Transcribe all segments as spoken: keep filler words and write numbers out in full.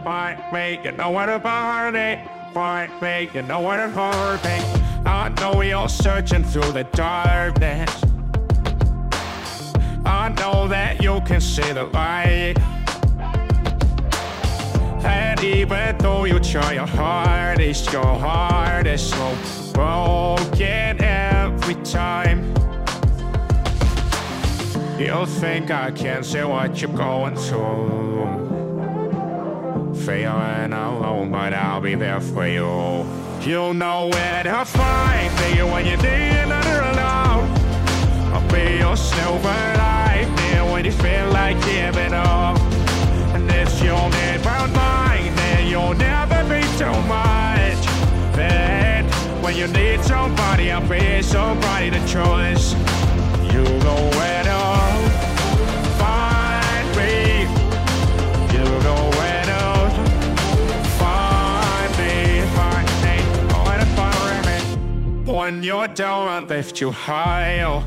Find me, you know where to party. Find me, you know where to party. I know you're searching through the darkness. I know that you can see the light. And even though you try your hardest, your heart is so broken every time. You think I can't see what you're going through. Feeling alone, but I'll be there for you. You know where to find me when you need another alone. I'll be your silver lining when you feel like giving up. And if you need my mind, then you'll never be too much. Then when you need somebody, I'll be somebody to trust. You know where to find me. You know where to find me. Find me. Where to find me. When you're down, I'll lift you high.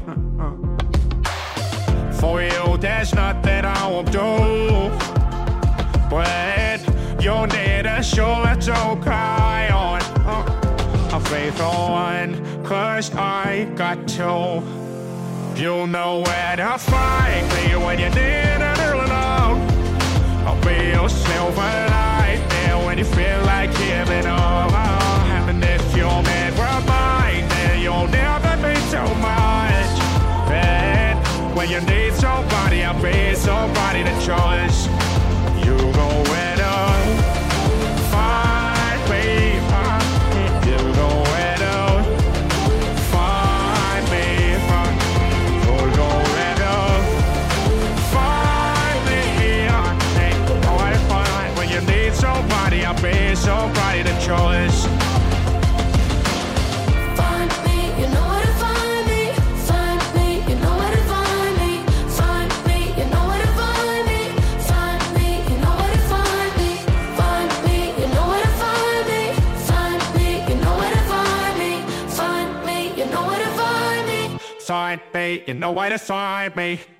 For you, there's nothing I won't do. When you need a shoulder to cry on, a faithful one, cause I got to. You know where to find me when you need a little love. I'll be your silver lining when you feel like giving up. And if you're made for mine, then you'll never be too much. And when you need somebody, I'll be somebody to trust. You know where to find me. You know where to find me. You know where to find me. You know where to find. When you need somebody, I'll be somebody to trust. Find me, you know where to find me.